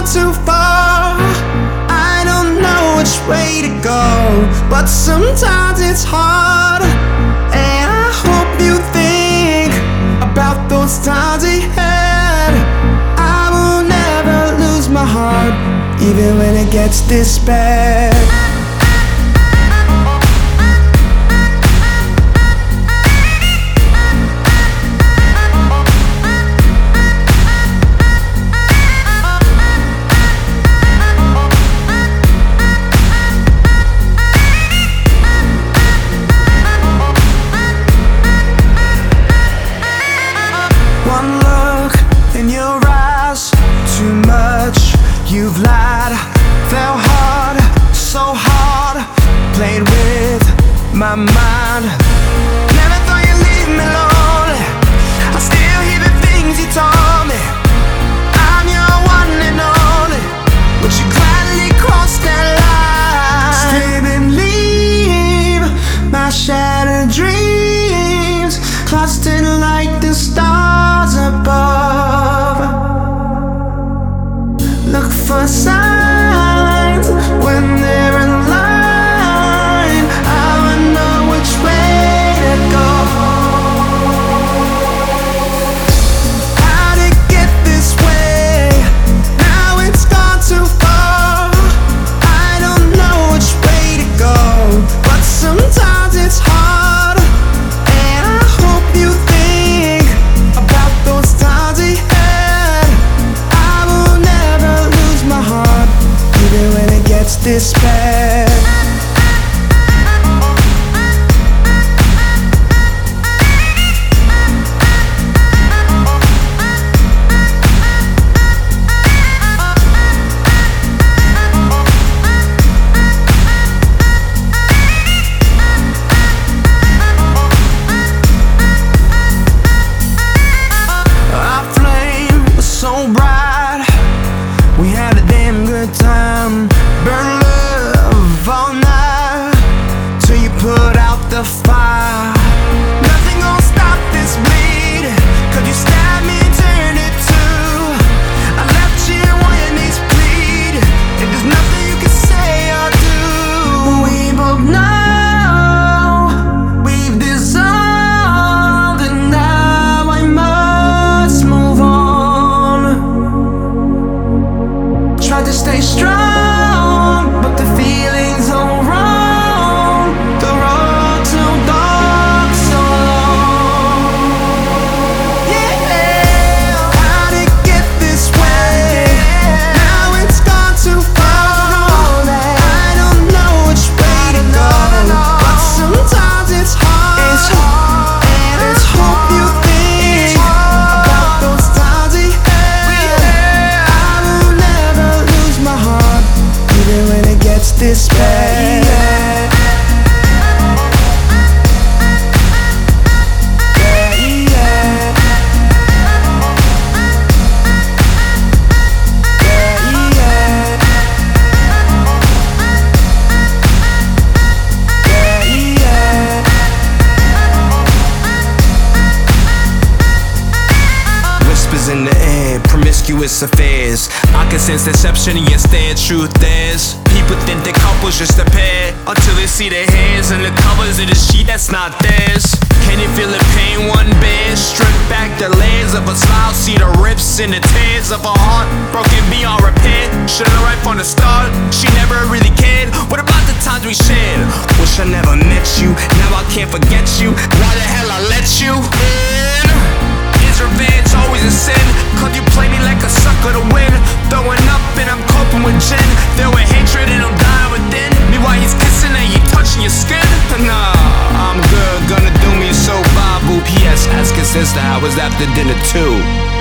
too far. I don't know which way to go, but sometimes it's hard. And I hope you think about those times we had. I will never lose my heart, even when it gets this bad. One look in your eyes, too much. You've lied, fell hard, so hard. Played with my mind. Never thought you'd leave me lonely. I still hear the things you told me. I'm your one and only, but you gladly crossed that line. Stay and leave my shattered dreams, clustered like the stars above. Look for signs when they're in line. I would know which way to go. How'd it get this way? Now it's gone too far. I don't know which way to go, but sometimes it's hard. And I hope you think about those times we had. I will never lose my heart, even when it gets this bad. Our flame was so bright, we had a damn good time. Burn love all night till you put out the fire. Nothing gon' stop this bleed, 'cause you stabbed me and turned it too. I left you on your knees bleed, and there's nothing you can say or do. We both know we've dissolved, and now I must move on. Tried to stay strong, but the feeling's all wrong. The road too dark, so long. Yeah, how'd it get this way? Now it's gone too far. I don't know which way to go, but sometimes it's hard. And I hope you think about those times we had. I will never lose my heart, even when it gets this bad. Whispers in the air, promiscuous affairs. I can sense deception in your stare. Truth is, people think the couple's just a pair until they see the hairs and the covers of the sheet that's not theirs. Can you feel the pain one bears? Strip back the layers of a smile, see the rips and the tears of a heart broken beyond repair. Should've right from the start, she never really cared. What about the times we shared? Wish I never met you, now I can't forget you. Why the hell I let you in? Is revenge always a sin? 'Cause you play me like a sucker to win. Throwing up and I'm coping with gin. There with hatred and I'm dying within me while he's kissing and you touching your skin. Nah, I'm good, gonna do me so Babu. P.S. ask his sister how was after dinner too.